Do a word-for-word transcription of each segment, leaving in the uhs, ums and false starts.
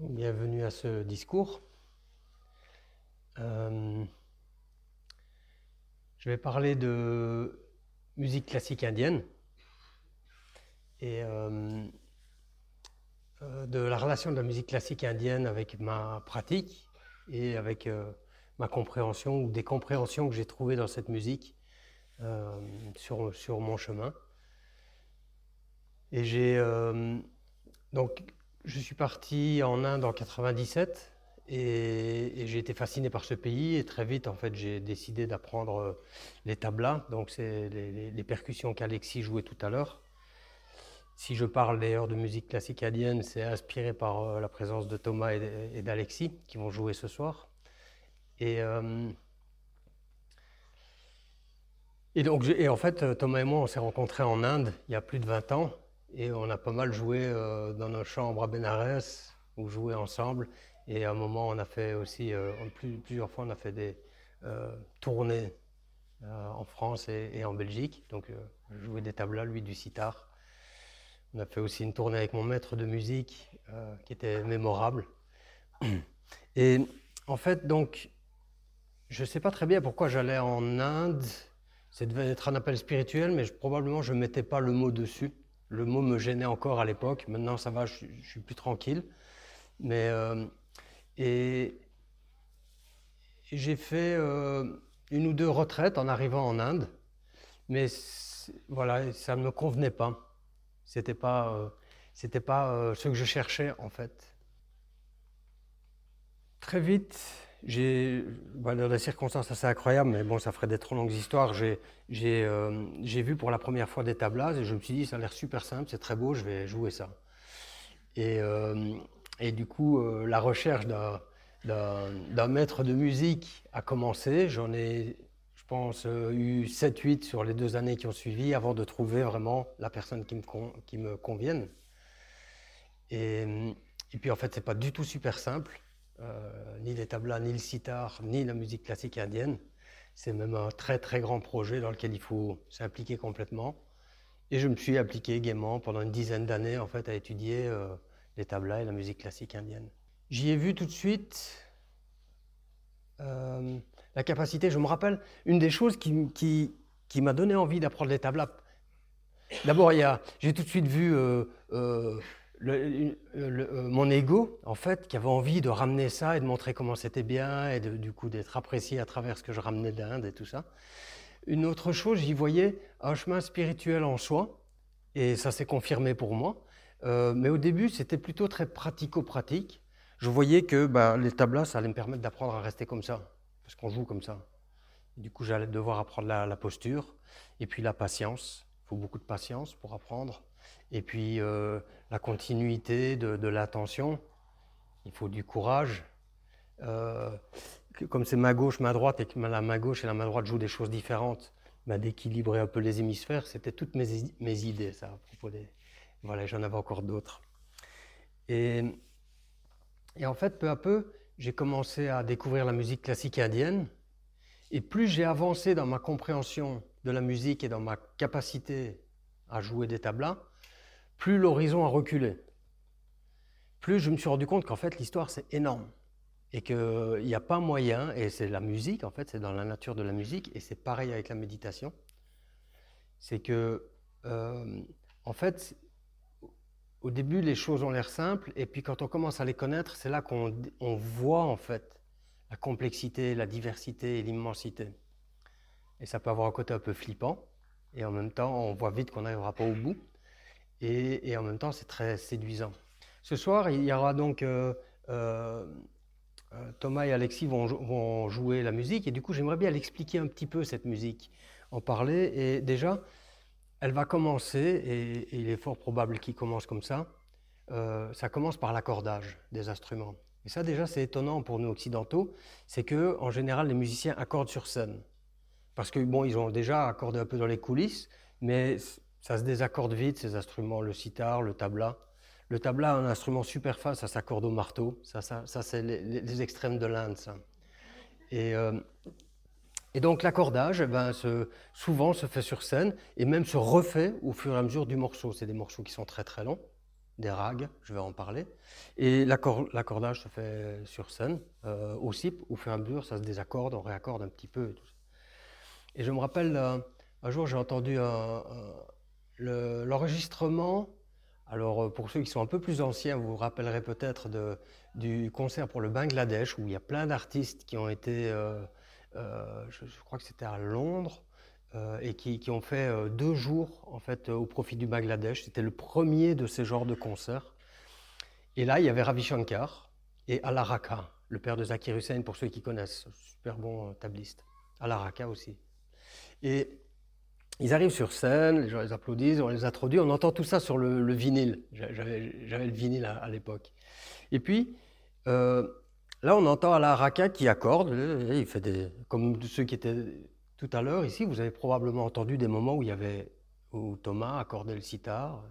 Bienvenue à ce discours. Euh, je vais parler de musique classique indienne et euh, euh, de la relation de la musique classique indienne avec ma pratique et avec euh, ma compréhension ou des compréhensions que j'ai trouvées dans cette musique euh, sur, sur mon chemin. Et j'ai euh, donc je suis parti en Inde en quatre-vingt-dix-sept. Et, et j'ai été fasciné par ce pays et très vite en fait j'ai décidé d'apprendre les tablas, donc c'est les, les, les percussions qu'Alexis jouait tout à l'heure. Si je parle d'ailleurs de musique classique indienne, c'est inspiré par la présence de Thomas et, et d'Alexis qui vont jouer ce soir. Et, euh, et donc et en fait Thomas et moi on s'est rencontrés en Inde il y a plus de vingt ans et on a pas mal joué euh, dans nos chambres à Bénarès ou joué ensemble. Et à un moment, on a fait aussi, euh, plus, plusieurs fois, on a fait des euh, tournées euh, en France et, et en Belgique. Donc, euh, je jouais des tablas, lui du sitar. On a fait aussi une tournée avec mon maître de musique euh, qui était mémorable. Et en fait, donc, je ne sais pas très bien pourquoi j'allais en Inde. Ça devait être un appel spirituel, mais je, probablement je ne mettais pas le mot dessus. Le mot me gênait encore à l'époque. Maintenant, ça va, je, je suis plus tranquille. Mais... Euh, Et j'ai fait euh, une ou deux retraites en arrivant en Inde, mais voilà, ça ne me convenait pas. C'était pas, euh, c'était pas euh, ce que je cherchais en fait. Très vite, j'ai, bah, dans des circonstances assez incroyables, mais bon, ça ferait des trop longues histoires. J'ai, j'ai, euh, j'ai vu pour la première fois des tablas et je me suis dit, ça a l'air super simple, c'est très beau, je vais jouer ça. Et, euh, et du coup, euh, la recherche d'un D'un, d'un maître de musique a commencé. J'en ai, je pense, euh, eu sept huit sur les deux années qui ont suivi avant de trouver vraiment la personne qui me, con, qui me convienne. Et, et puis en fait, c'est pas du tout super simple, euh, ni les tablas, ni le sitar, ni la musique classique indienne. C'est même un très très grand projet dans lequel il faut s'impliquer complètement. Et je me suis appliqué gaiement pendant une dizaine d'années en fait à étudier euh, les tablas et la musique classique indienne. J'y ai vu tout de suite euh, la capacité. Je me rappelle une des choses qui, qui, qui m'a donné envie d'apprendre les tablas. D'abord, il y a, j'ai tout de suite vu euh, euh, le, le, euh, mon ego, en fait, qui avait envie de ramener ça et de montrer comment c'était bien et de, du coup d'être apprécié à travers ce que je ramenais d'Inde et tout ça. Une autre chose, j'y voyais un chemin spirituel en soi, et ça s'est confirmé pour moi. Euh, mais au début, c'était plutôt très pratico-pratique. Je voyais que bah, les tablas, ça allait me permettre d'apprendre à rester comme ça, parce qu'on joue comme ça. Et du coup, j'allais devoir apprendre la, la posture, et puis la patience. Il faut beaucoup de patience pour apprendre. Et puis euh, la continuité de, de l'attention. Il faut du courage. Euh, comme c'est main gauche, main droite, et que la main gauche et la main droite jouent des choses différentes, bah, d'équilibrer un peu les hémisphères, c'était toutes mes, mes idées, ça, à propos des... Voilà, j'en avais encore d'autres. Et, et en fait, peu à peu, j'ai commencé à découvrir la musique classique indienne. Et plus j'ai avancé dans ma compréhension de la musique et dans ma capacité à jouer des tablas, plus l'horizon a reculé. Plus je me suis rendu compte qu'en fait, l'histoire, c'est énorme. Et qu'il n'y a pas moyen, et c'est la musique, en fait, c'est dans la nature de la musique, et c'est pareil avec la méditation, c'est que, euh, en fait, au début, les choses ont l'air simples, et puis quand on commence à les connaître, c'est là qu'on on voit, en fait, la complexité, la diversité et l'immensité. Et ça peut avoir un côté un peu flippant, et en même temps, on voit vite qu'on n'arrivera pas au bout, et, et en même temps, c'est très séduisant. Ce soir, il y aura donc... Euh, euh, Thomas et Alexis vont, vont jouer la musique et du coup j'aimerais bien l'expliquer un petit peu cette musique, en parler. Et déjà, elle va commencer, et, et il est fort probable qu'il commence comme ça, euh, ça commence par l'accordage des instruments. Et ça déjà c'est étonnant pour nous occidentaux, c'est qu'en général les musiciens accordent sur scène. Parce que bon, ils ont déjà accordé un peu dans les coulisses, mais ça se désaccorde vite ces instruments, le sitar, le tabla. Le tabla, un instrument super fin, ça s'accorde au marteau. Ça, ça, ça c'est les, les extrêmes de l'Inde, ça. Et, euh, et donc l'accordage, eh ben, se, souvent se fait sur scène et même se refait au fur et à mesure du morceau. C'est des morceaux qui sont très très longs. des rags, je vais en parler. Et l'accor- l'accordage se fait sur scène euh, aussi, au fur et à mesure, ça se désaccorde, on réaccorde un petit peu. Et, tout ça. Et je me rappelle, euh, un jour j'ai entendu un, un- le- l'enregistrement. Alors, euh, pour ceux qui sont un peu plus anciens, vous vous rappellerez peut-être de- du concert pour le Bangladesh, où il y a plein d'artistes qui ont été, euh, euh, je, je crois que c'était à Londres, euh, et qui, qui ont fait euh, deux jours en fait euh, au profit du Bangladesh. C'était le premier de ces genres de concerts. Et là, il y avait Ravi Shankar et Al Raka, le père de Zakir Hussain, pour ceux qui connaissent, super bon euh, tabliste. Al Raka aussi. Et ils arrivent sur scène, les gens les applaudissent, on les introduit, on entend tout ça sur le, le vinyle. J'avais, j'avais le vinyle à, à l'époque. Et puis, euh, là, on entend Al Raka qui accorde, il fait des, comme ceux qui étaient tout à l'heure ici, vous avez probablement entendu des moments où il y avait, où Thomas accordait le sitar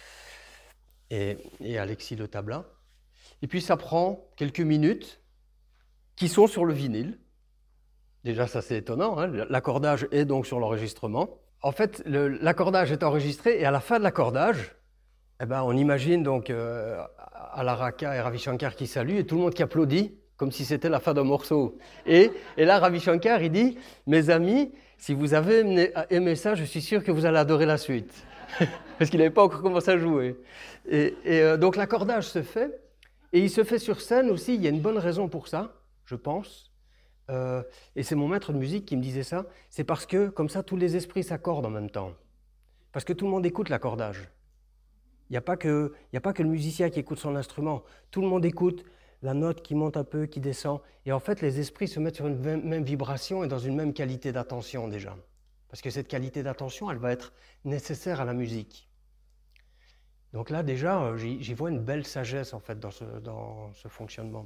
et, et Alexis le tabla. Et puis ça prend quelques minutes qui sont sur le vinyle. Déjà, ça c'est étonnant, hein. L'accordage est donc sur l'enregistrement. En fait, le- l'accordage est enregistré et à la fin de l'accordage, eh ben, on imagine donc euh, Al Raka et Ravi Shankar qui saluent et tout le monde qui applaudit comme si c'était la fin d'un morceau. Et, et là, Ravi Shankar, il dit « Mes amis, si vous avez aimé, aimé ça, je suis sûr que vous allez adorer la suite. » Parce qu'il n'avait pas encore commencé à jouer. Et, et euh, donc l'accordage se fait. Et il se fait sur scène aussi, il y a une bonne raison pour ça, je pense. Euh, et c'est mon maître de musique qui me disait ça. C'est parce que, comme ça, tous les esprits s'accordent en même temps. Parce que tout le monde écoute l'accordage. Il n'y a pas que, il n'y a pas que le musicien qui écoute son instrument. Tout le monde écoute la note qui monte un peu, qui descend. Et en fait, les esprits se mettent sur une même, même vibration et dans une même qualité d'attention déjà. Parce que cette qualité d'attention, elle va être nécessaire à la musique. Donc là, déjà, j'y, j'y vois une belle sagesse en fait dans ce, dans ce fonctionnement.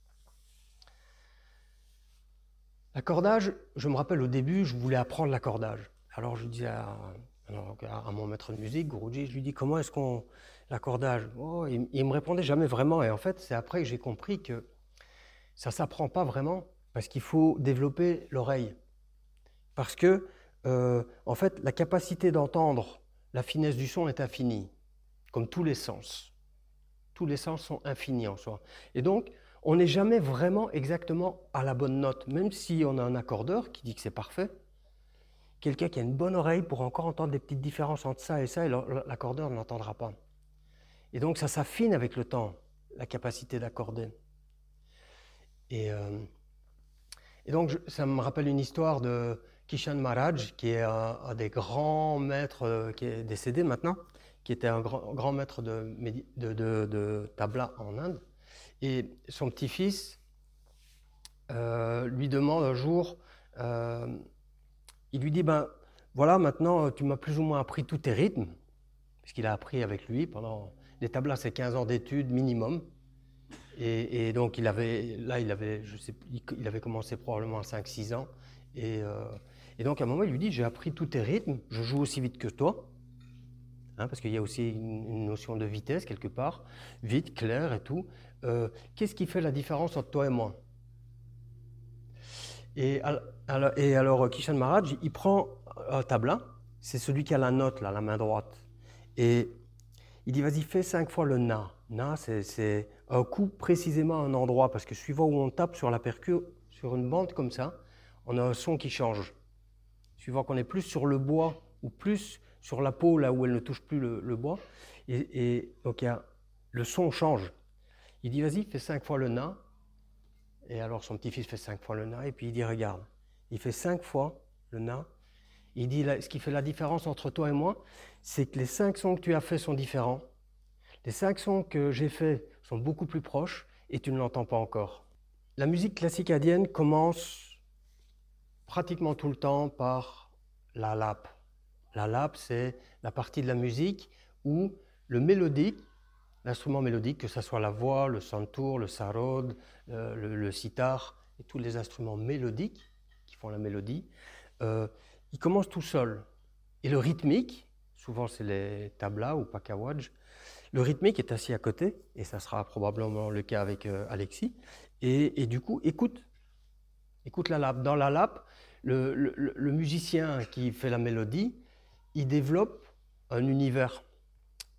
L'accordage, je me rappelle au début, je voulais apprendre l'accordage. Alors je disais à, alors, à mon maître de musique, Guruji, je lui dis comment est-ce qu'on l'accordage oh, il, il me répondait jamais vraiment. Et en fait, c'est après que j'ai compris que ça ne s'apprend pas vraiment parce qu'il faut développer l'oreille. Parce que, euh, en fait, la capacité d'entendre la finesse du son est infinie, comme tous les sens. Tous les sens sont infinis en soi. Et donc, on n'est jamais vraiment exactement à la bonne note, même si on a un accordeur qui dit que c'est parfait. Quelqu'un qui a une bonne oreille pourra encore entendre des petites différences entre ça et ça, et l'accordeur ne l'entendra pas. Et donc, ça s'affine avec le temps, la capacité d'accorder. Et, euh, et donc, je, ça me rappelle une histoire de Kishan Maharaj, qui est un, un des grands maîtres, euh, qui est décédé maintenant, qui était un grand, grand maître de, de, de, de tabla en Inde. Et son petit-fils euh, lui demande un jour, euh, il lui dit, ben voilà, maintenant tu m'as plus ou moins appris tous tes rythmes, puisqu'il a appris avec lui pendant, les tablas c'est quinze ans d'études minimum. Et, et donc il avait, là il avait, je sais, il avait commencé probablement à cinq six ans. Et, euh, et donc à un moment il lui dit, j'ai appris tous tes rythmes, je joue aussi vite que toi. Hein, parce qu'il y a aussi une, une notion de vitesse quelque part, vite, clair et tout. Euh, qu'est-ce qui fait la différence entre toi et moi? Et alors, et alors Kishan Maharaj, il prend un tabla, c'est celui qui a la note, là, la main droite. Et il dit, vas-y, fais cinq fois le na. Na, c'est un coup précisément à un endroit, parce que suivant où on tape sur la percu, sur une bande comme ça, on a un son qui change. Suivant qu'on est plus sur le bois ou plus sur la peau, là où elle ne touche plus le, le bois. Et, et donc, il y a, le son change. Il dit, vas-y, fais cinq fois le na. Et alors, son petit-fils fait cinq fois le na. Et puis, il dit, regarde, il fait cinq fois le na. Il dit, là, ce qui fait la différence entre toi et moi, c'est que les cinq sons que tu as faits sont différents. Les cinq sons que j'ai faits sont beaucoup plus proches et tu ne l'entends pas encore. La musique classique indienne commence pratiquement tout le temps par la lap. La lap, c'est la partie de la musique où le mélodique, l'instrument mélodique, que ce soit la voix, le santoor, le sarod, le, le, le sitar et tous les instruments mélodiques qui font la mélodie, euh, il commence tout seul. Et le rythmique, souvent c'est les tablas ou pakawaj, le rythmique est assis à côté, et ça sera probablement le cas avec euh, Alexis, et, et du coup, écoute, écoute la lap. Dans la lap, le, le, le musicien qui fait la mélodie, il développe un univers.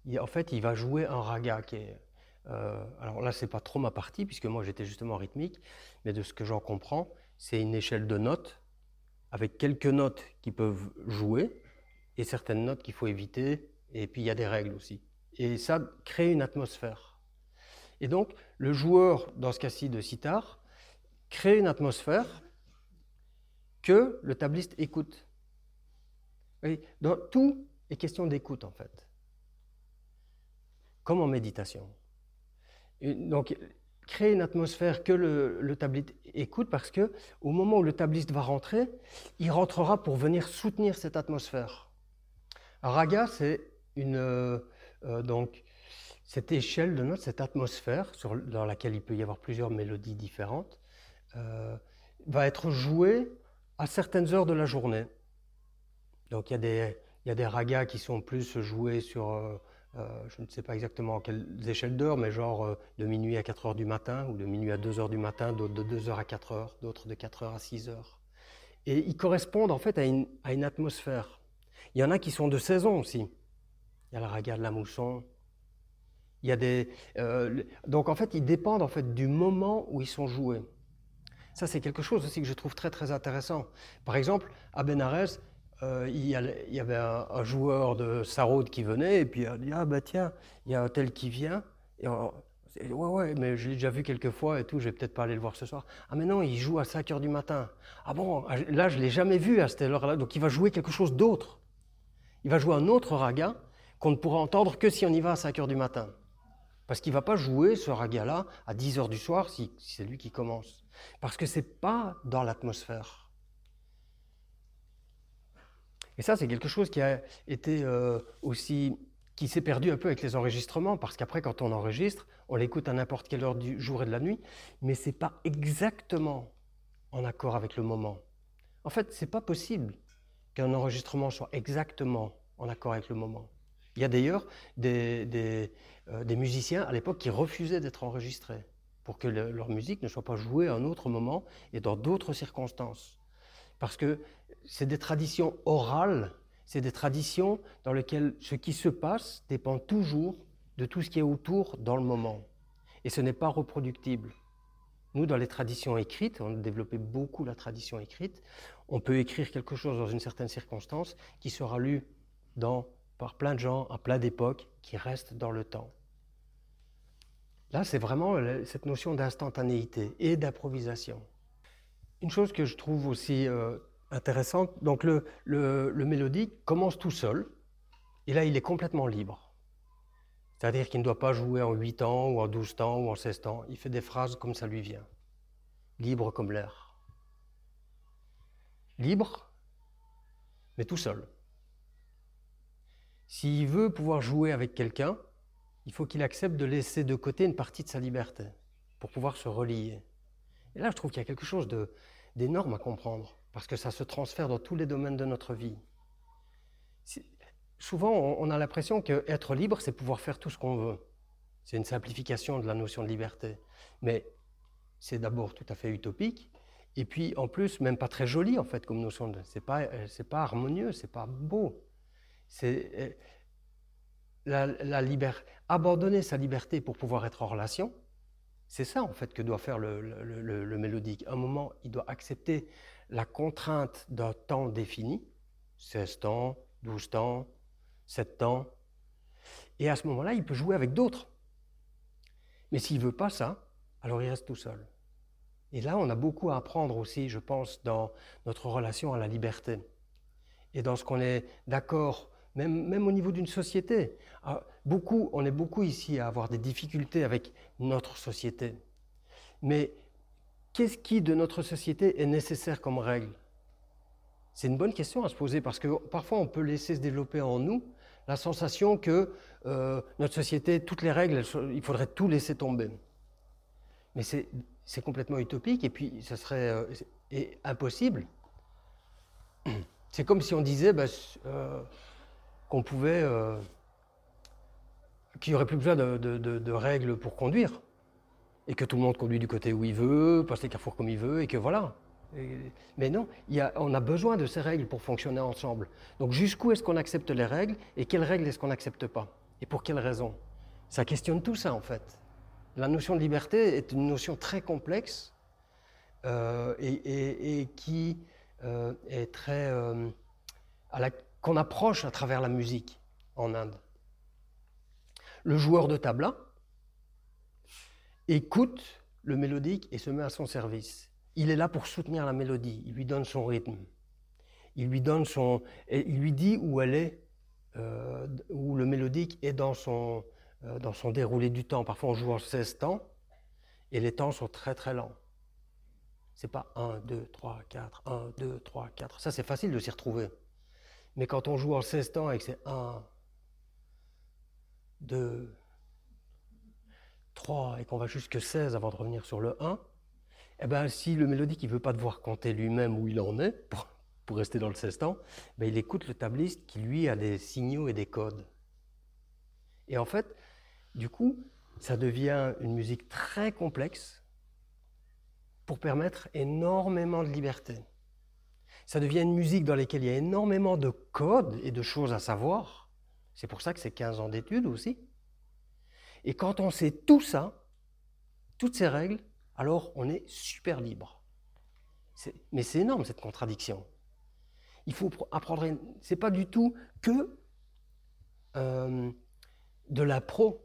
il, en fait, il va jouer un raga qui est... Euh, alors là, c'est pas trop ma partie, puisque moi, j'étais justement rythmique, mais de ce que j'en comprends, c'est une échelle de notes, avec quelques notes qui peuvent jouer, et certaines notes qu'il faut éviter, et puis il y a des règles aussi. Et ça crée une atmosphère. Et donc, le joueur, dans ce cas-ci de sitar, crée une atmosphère que le tabliste écoute. Oui, dans, tout est question d'écoute, en fait. Comme en méditation. Et donc, créer une atmosphère que le, le tabliste écoute, parce que au moment où le tabliste va rentrer, il rentrera pour venir soutenir cette atmosphère. Raga, c'est une, euh, donc, cette échelle de notes, cette atmosphère sur, dans laquelle il peut y avoir plusieurs mélodies différentes, euh, va être jouée à certaines heures de la journée. Donc il y a des, il y a des ragas qui sont plus joués sur, euh, euh, je ne sais pas exactement quelles échelles d'heures, mais genre euh, de minuit à quatre heures du matin, ou de minuit à deux heures du matin, d'autres de deux heures à quatre heures, d'autres de quatre heures à six heures. Et ils correspondent en fait à une, à une atmosphère. Il y en a qui sont de saison aussi. Il y a le raga de la mousson. Il y a des, euh, donc en fait, ils dépendent en fait du moment où ils sont joués. Ça, c'est quelque chose aussi que je trouve très très intéressant. Par exemple, à Bénarès, euh, il, y a, il y avait un, un joueur de Saraude qui venait et puis il a dit ah bah tiens, il y a un tel qui vient. Et on, ouais ouais, mais je l'ai déjà vu quelques fois et tout, je vais peut-être pas aller le voir ce soir. Ah mais non, il joue à cinq heures du matin. Ah bon, là je l'ai jamais vu à cette heure-là, donc il va jouer quelque chose d'autre. Il va jouer un autre raga qu'on ne pourra entendre que si on y va à cinq heures du matin. Parce qu'il ne va pas jouer ce raga-là à dix heures du soir si, si c'est lui qui commence. Parce que ce n'est pas dans l'atmosphère. Et ça, c'est quelque chose qui a été euh, aussi, qui s'est perdu un peu avec les enregistrements, parce qu'après, quand on enregistre, on l'écoute à n'importe quelle heure du jour et de la nuit, mais ce n'est pas exactement en accord avec le moment. En fait, ce n'est pas possible qu'un enregistrement soit exactement en accord avec le moment. Il y a d'ailleurs des, des, euh, des musiciens à l'époque qui refusaient d'être enregistrés pour que le, leur musique ne soit pas jouée à un autre moment et dans d'autres circonstances. Parce que c'est des traditions orales, c'est des traditions dans lesquelles ce qui se passe dépend toujours de tout ce qui est autour dans le moment. Et ce n'est pas reproductible. Nous, dans les traditions écrites, on a développé beaucoup la tradition écrite, on peut écrire quelque chose dans une certaine circonstance qui sera lu dans, par plein de gens à plein d'époques qui restent dans le temps. Là, c'est vraiment cette notion d'instantanéité et d'improvisation. Une chose que je trouve aussi euh, intéressante, donc le, le, le mélodique commence tout seul, et là, il est complètement libre. C'est-à-dire qu'il ne doit pas jouer en huit temps, ou en douze temps, ou en seize temps. Il fait des phrases comme ça lui vient. Libre comme l'air. Libre, mais tout seul. S'il veut pouvoir jouer avec quelqu'un, il faut qu'il accepte de laisser de côté une partie de sa liberté pour pouvoir se relier. Et là, je trouve qu'il y a quelque chose de, d'énorme à comprendre, parce que ça se transfère dans tous les domaines de notre vie. C'est, souvent, on a l'impression qu'être libre, c'est pouvoir faire tout ce qu'on veut. C'est une simplification de la notion de liberté. Mais c'est d'abord tout à fait utopique, et puis en plus, même pas très joli, en fait, comme notion de... C'est pas, c'est pas harmonieux, c'est pas beau. C'est... La, la liber... Abandonner sa liberté pour pouvoir être en relation, c'est ça, en fait, que doit faire le, le, le, le mélodique. À un moment, il doit accepter la contrainte d'un temps défini, seize temps, douze temps, sept temps, et à ce moment-là, il peut jouer avec d'autres. Mais s'il ne veut pas ça, alors il reste tout seul. Et là, on a beaucoup à apprendre aussi, je pense, dans notre relation à la liberté. Et dans ce qu'on est d'accord, même, même au niveau d'une société. Alors, beaucoup, on est beaucoup ici à avoir des difficultés avec notre société. Mais qu'est-ce qui, de notre société, est nécessaire comme règle? C'est une bonne question à se poser, parce que parfois, on peut laisser se développer en nous la sensation que euh, notre société, toutes les règles, il faudrait tout laisser tomber. Mais c'est, c'est complètement utopique, et puis ça serait euh, et impossible. C'est comme si on disait bah, euh, qu'on pouvait, euh, qu'il n'y aurait plus besoin de, de, de, de règles pour conduire, et que tout le monde conduit du côté où il veut, passe les carrefours comme il veut, et que voilà. Et, mais non, il y a, on a besoin de ces règles pour fonctionner ensemble. Donc jusqu'où est-ce qu'on accepte les règles, et quelles règles est-ce qu'on n'accepte pas? Et pour quelle raison? Ça questionne tout ça, en fait. La notion de liberté est une notion très complexe euh, et, et, et qui euh, est très... Euh, à la, qu'on approche à travers la musique en Inde. Le joueur de tabla écoute le mélodique et se met à son service. Il est là pour soutenir la mélodie, il lui donne son rythme, il lui donne son, et il lui dit où elle est, euh, où le mélodique est dans son, euh, dans son déroulé du temps. Parfois on joue en seize temps et les temps sont très très lents. C'est pas un, deux, trois, quatre, un, deux, trois, quatre. Ça c'est facile de s'y retrouver. Mais quand on joue en seize temps et que c'est un, deux, trois et qu'on va jusque seize avant de revenir sur le un, eh ben, si le mélodique ne veut pas devoir compter lui-même où il en est, pour, pour rester dans le seize temps, ben, il écoute le tabliste qui lui a des signaux et des codes. Et en fait, du coup, ça devient une musique très complexe pour permettre énormément de liberté. Ça devient une musique dans laquelle il y a énormément de codes et de choses à savoir. C'est pour ça que c'est quinze ans d'études aussi. Et quand on sait tout ça, toutes ces règles, alors on est super libre. C'est, mais c'est énorme cette contradiction. Il faut apprendre, c'est pas du tout que euh, de la pro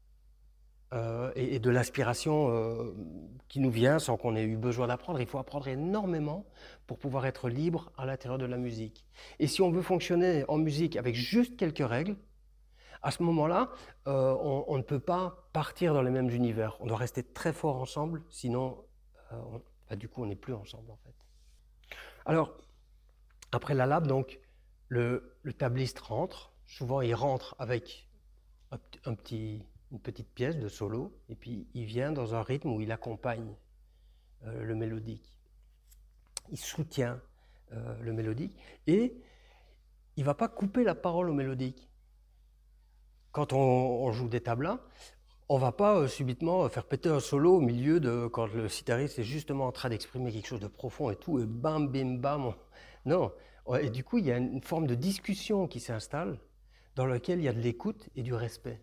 euh, et, et de l'aspiration euh, qui nous vient sans qu'on ait eu besoin d'apprendre. Il faut apprendre énormément pour pouvoir être libre à l'intérieur de la musique. Et si on veut fonctionner en musique avec juste quelques règles, à ce moment-là, euh, on, on ne peut pas partir dans les mêmes univers. On doit rester très fort ensemble, sinon, euh, on, bah, du coup, on n'est plus ensemble en fait. Alors, après la lab, donc, le, le tabliste rentre. Souvent, il rentre avec un, un petit, une petite pièce de solo, et puis il vient dans un rythme où il accompagne euh, le mélodique. Il soutient euh, le mélodique, et il ne va pas couper la parole au mélodique. Quand on, on joue des tablas, on ne va pas euh, subitement faire péter un solo au milieu de quand le sitariste est justement en train d'exprimer quelque chose de profond et tout, et bam, bim, bam. On... Non. Et du coup, il y a une forme de discussion qui s'installe dans laquelle il y a de l'écoute et du respect.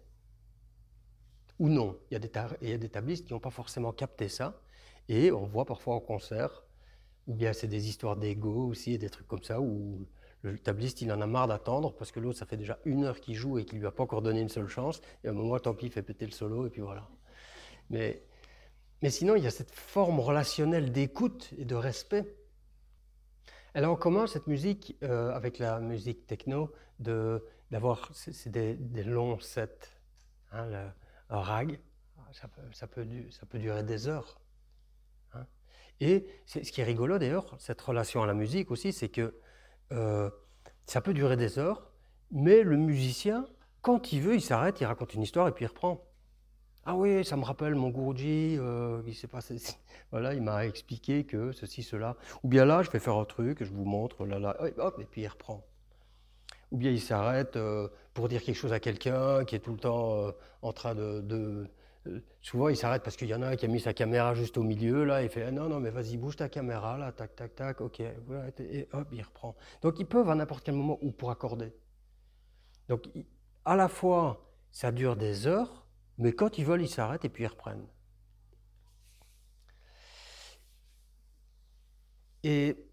Ou non. Il y a des, tar... il y a des tablistes qui n'ont pas forcément capté ça, et on voit parfois en concert, ou bien c'est des histoires d'ego aussi, et des trucs comme ça, où le tabliste, il en a marre d'attendre parce que l'autre, ça fait déjà une heure qu'il joue et qu'il ne lui a pas encore donné une seule chance. Et à un moment, tant pis, il fait péter le solo et puis voilà. Mais, mais sinon, il y a cette forme relationnelle d'écoute et de respect. Elle a en commun, cette musique, euh, avec la musique techno, de, d'avoir c'est, c'est des, des longs sets. Hein, le, un rag, ça peut, ça, peut, ça peut durer des heures. Hein. Et c'est, ce qui est rigolo d'ailleurs, cette relation à la musique aussi, c'est que Euh, ça peut durer des heures, mais le musicien, quand il veut, il s'arrête, il raconte une histoire et puis il reprend. Ah oui, ça me rappelle mon Guruji, euh, il s'est passé, voilà, il m'a expliqué que ceci, cela. Ou bien là, je vais faire un truc, je vous montre, là, là, hop, et puis il reprend. Ou bien il s'arrête euh, pour dire quelque chose à quelqu'un qui est tout le temps euh, en train de... de euh, souvent, il s'arrête parce qu'il y en a un qui a mis sa caméra juste au milieu, là, il fait ah, « Non, non, mais vas-y, bouge ta caméra, là, tac, tac, tac, ok, voilà, et hop, il reprend. » Donc, ils peuvent à n'importe quel moment ou pour accorder. Donc, à la fois, ça dure des heures, mais quand ils veulent, ils s'arrêtent et puis ils reprennent. Et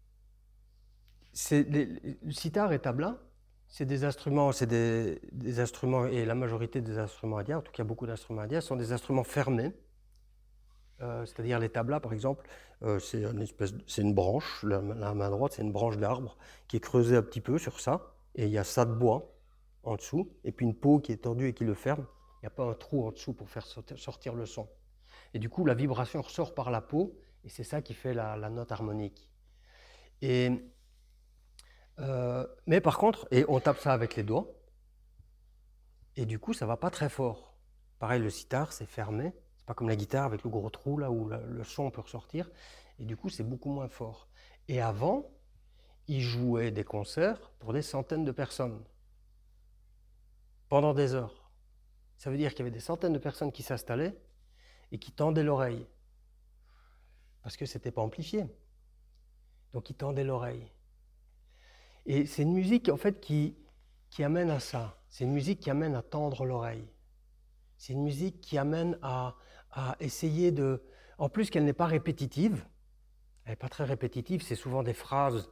c'est les, le sitar et tabla, c'est des instruments, c'est des, des instruments, et la majorité des instruments indiens, en tout cas beaucoup d'instruments indiens, sont des instruments fermés. Euh, c'est-à-dire les tablas, par exemple, euh, c'est, une espèce de, c'est une branche, la, la main droite, c'est une branche d'arbre qui est creusée un petit peu sur ça, et il y a ça de bois en dessous, et puis une peau qui est tendue et qui le ferme. Il n'y a pas un trou en dessous pour faire sortir le son. Et du coup, la vibration ressort par la peau, et c'est ça qui fait la, la note harmonique. Et, euh, mais par contre, et on tape ça avec les doigts, et du coup, ça ne va pas très fort. Pareil, le sitar, c'est fermé. C'est pas comme la guitare avec le gros trou là où le son peut ressortir. Et du coup, c'est beaucoup moins fort. Et avant, ils jouaient des concerts pour des centaines de personnes. Pendant des heures. Ça veut dire qu'il y avait des centaines de personnes qui s'installaient et qui tendaient l'oreille. Parce que c'était pas amplifié. Donc ils tendaient l'oreille. Et c'est une musique en fait qui, qui amène à ça. c'est une musique qui amène à tendre l'oreille. C'est une musique qui amène à, à essayer de... En plus qu'elle n'est pas répétitive, elle n'est pas très répétitive, c'est souvent des phrases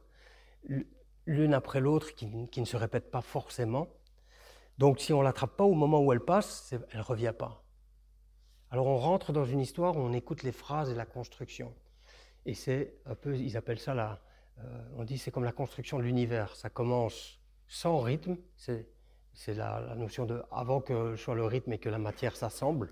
l'une après l'autre qui, qui ne se répètent pas forcément. Donc si on ne l'attrape pas au moment où elle passe, elle ne revient pas. Alors on rentre dans une histoire où on écoute les phrases et la construction. Et c'est un peu, ils appellent ça, la, euh, on dit c'est comme la construction de l'univers. Ça commence sans rythme, c'est, c'est la, la notion de, avant que soit le rythme et que la matière s'assemble,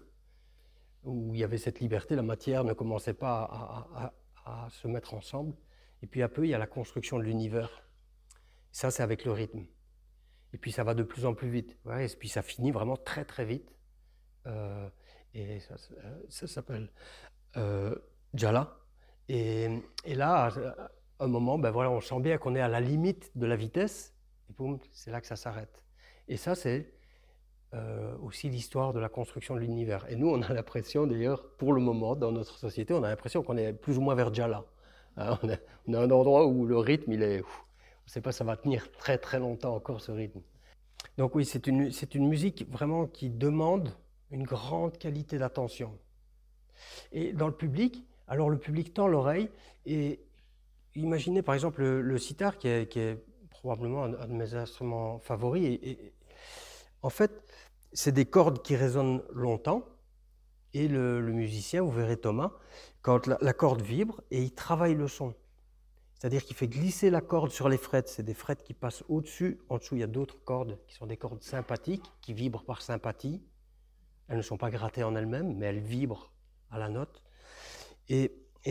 où il y avait cette liberté, la matière ne commençait pas à, à, à se mettre ensemble. Et puis à peu, il y a la construction de l'univers. Ça, c'est avec le rythme. Et puis ça va de plus en plus vite. Ouais, et puis ça finit vraiment très très vite. Euh, et ça, ça s'appelle euh, Djala. Et, et là, à un moment, ben voilà, on sent bien qu'on est à la limite de la vitesse. Et boum, c'est là que ça s'arrête. Et ça, c'est euh, aussi l'histoire de la construction de l'univers. Et nous, on a l'impression, d'ailleurs, pour le moment, dans notre société, on a l'impression qu'on est plus ou moins vers Djala. Hein, on, a, on a un endroit où le rythme, il est... Ouf, on ne sait pas si ça va tenir très très longtemps encore, ce rythme. Donc oui, c'est une, c'est une musique vraiment qui demande une grande qualité d'attention. Et dans le public, alors le public tend l'oreille et imaginez par exemple le, le sitar qui est, qui est probablement un, un de mes instruments favoris. Et, et, en fait, c'est des cordes qui résonnent longtemps et le, le musicien, vous verrez Thomas, quand la, la corde vibre et il travaille le son. C'est-à-dire qu'il fait glisser la corde sur les frettes. C'est des frettes qui passent au-dessus. En dessous, il y a d'autres cordes qui sont des cordes sympathiques, qui vibrent par sympathie. Elles ne sont pas grattées en elles-mêmes, mais elles vibrent à la note. Et, et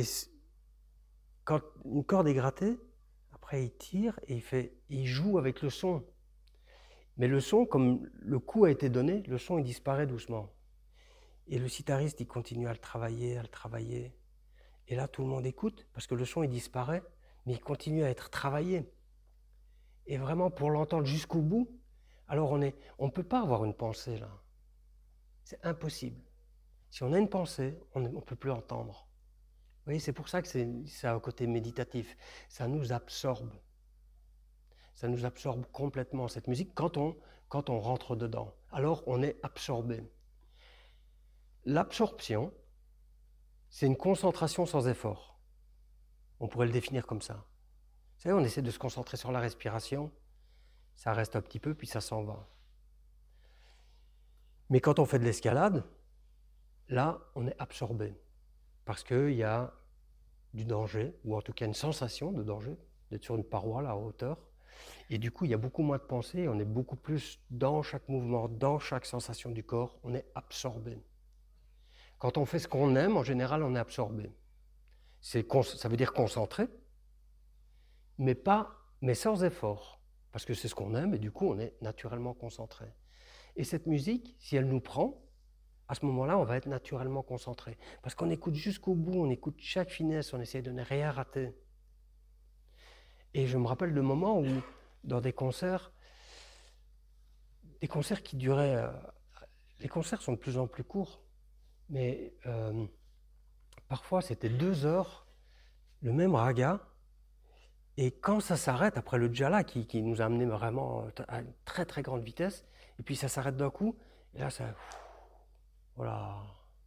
quand une corde est grattée, après il tire et il, fait, il joue avec le son. Mais le son, comme le coup a été donné, le son il disparaît doucement. Et le sitariste, il continue à le travailler, à le travailler. Et là, tout le monde écoute, parce que le son il disparaît, mais il continue à être travaillé. Et vraiment, pour l'entendre jusqu'au bout, alors on est, on ne peut pas avoir une pensée là. C'est impossible. Si on a une pensée, on ne peut plus entendre. Vous voyez, c'est pour ça que c'est, ça a un côté méditatif. Ça nous absorbe. Ça nous absorbe complètement, cette musique, quand on, quand on rentre dedans. Alors, on est absorbé. L'absorption, c'est une concentration sans effort. On pourrait le définir comme ça. Vous savez, on essaie de se concentrer sur la respiration, ça reste un petit peu, puis ça s'en va. Mais quand on fait de l'escalade, là, on est absorbé. Parce qu'il y a du danger, ou en tout cas une sensation de danger, d'être sur une paroi là, à hauteur. Et du coup, il y a beaucoup moins de pensée, on est beaucoup plus dans chaque mouvement, dans chaque sensation du corps, on est absorbé. Quand on fait ce qu'on aime, en général, on est absorbé. C'est, ça veut dire concentré, mais, pas, mais sans effort. Parce que c'est ce qu'on aime, et du coup, on est naturellement concentré. Et cette musique, si elle nous prend, à ce moment-là, on va être naturellement concentré. Parce qu'on écoute jusqu'au bout, on écoute chaque finesse, on essaie de ne rien rater. Et je me rappelle de moments où, dans des concerts, des concerts qui duraient... Euh, les concerts sont de plus en plus courts, mais euh, parfois c'était deux heures, le même raga, et quand ça s'arrête, après le Djala, qui, qui nous a amené vraiment à une très très grande vitesse, et puis ça s'arrête d'un coup, et là ça... Voilà.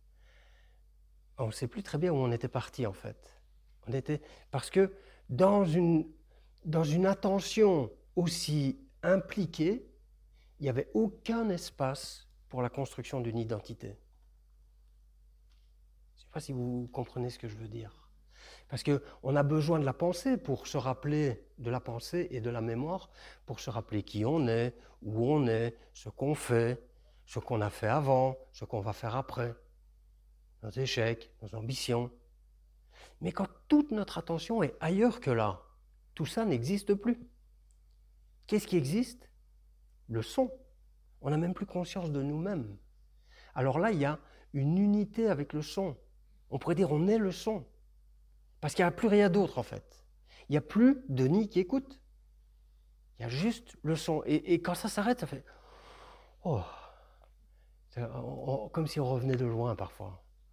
On ne sait plus très bien où on était parti en fait. On était... Parce que dans une, dans une attention aussi impliquée, il n'y avait aucun espace pour la construction d'une identité. Je ne sais pas si vous comprenez ce que je veux dire. Parce qu'on a besoin de la pensée pour se rappeler de la pensée et de la mémoire, pour se rappeler qui on est, où on est, ce qu'on fait, ce qu'on a fait avant, ce qu'on va faire après, nos échecs, nos ambitions. Mais quand toute notre attention est ailleurs que là, tout ça n'existe plus. Qu'est-ce qui existe? Le son. On n'a même plus conscience de nous-mêmes. Alors là, il y a une unité avec le son. On pourrait dire on est le son. Parce qu'il n'y a plus rien d'autre en fait. Il n'y a plus Denis qui écoute. Il y a juste le son. Et, et quand ça s'arrête, ça fait... Oh, on, on, comme si on revenait de loin parfois.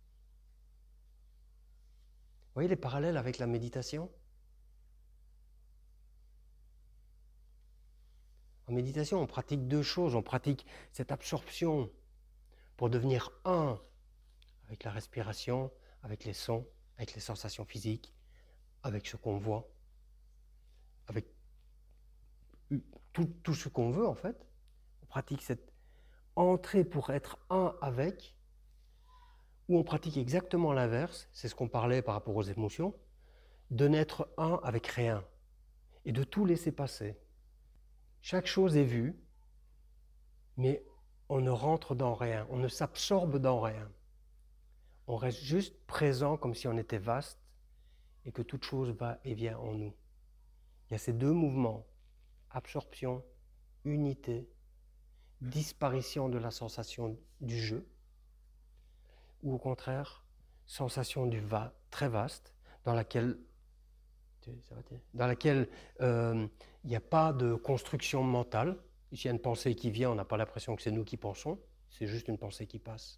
Vous voyez les parallèles avec la méditation? En méditation, on pratique deux choses. On pratique cette absorption pour devenir un avec la respiration, avec les sons, avec les sensations physiques, avec ce qu'on voit, avec tout, tout ce qu'on veut en fait. On pratique cette entrée pour être un avec, ou on pratique exactement l'inverse, c'est ce qu'on parlait par rapport aux émotions, de n'être un avec rien et de tout laisser passer. Chaque chose est vue, mais on ne rentre dans rien, on ne s'absorbe dans rien. On reste juste présent comme si on était vaste et que toute chose va et vient en nous. Il y a ces deux mouvements, absorption, unité, disparition de la sensation du jeu, ou au contraire, sensation du va très vaste, dans laquelle dans laquelle euh, il n'y a pas de construction mentale. S'il y a une pensée qui vient, on n'a pas l'impression que c'est nous qui pensons, c'est juste une pensée qui passe.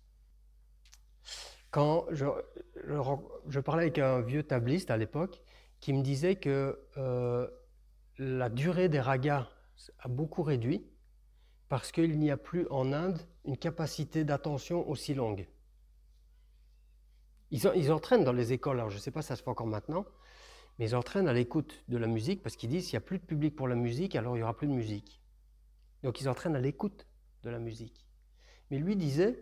Quand je, je, je parlais avec un vieux tabliste à l'époque qui me disait que euh, la durée des ragas a beaucoup réduit parce qu'il n'y a plus en Inde une capacité d'attention aussi longue. Ils, ils entraînent dans les écoles, alors je ne sais pas si ça se fait encore maintenant, mais ils entraînent à l'écoute de la musique parce qu'ils disent qu'il n'y a plus de public pour la musique, alors il n'y aura plus de musique. Donc ils entraînent à l'écoute de la musique. Mais lui disait,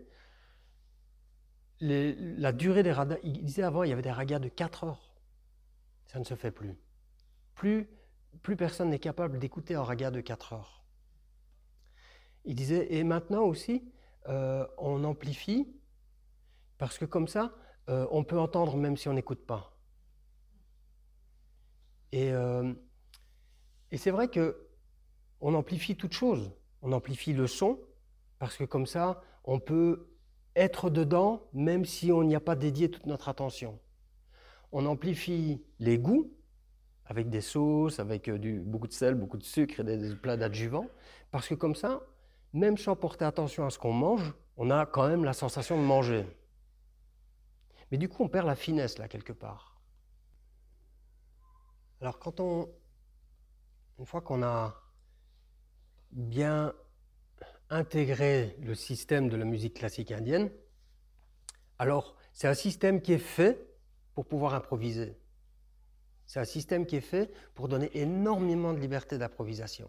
les, la durée des ragas, il disait avant il y avait des ragas de quatre heures. Ça ne se fait plus. Plus, plus personne n'est capable d'écouter un raga de quatre heures. Il disait, et maintenant aussi, euh, on amplifie, parce que comme ça, euh, on peut entendre même si on n'écoute pas. Et, euh, et c'est vrai qu'on amplifie toute chose. On amplifie le son, parce que comme ça, on peut être dedans, même si on n'y a pas dédié toute notre attention. On amplifie les goûts, avec des sauces, avec du, beaucoup de sel, beaucoup de sucre et des, des plats d'adjuvants, parce que comme ça, même sans porter attention à ce qu'on mange, on a quand même la sensation de manger. Mais du coup, on perd la finesse, là, quelque part. Alors, quand on... Une fois qu'on a bien intégré le système de la musique classique indienne, alors, c'est un système qui est fait pour pouvoir improviser. C'est un système qui est fait pour donner énormément de liberté d'improvisation.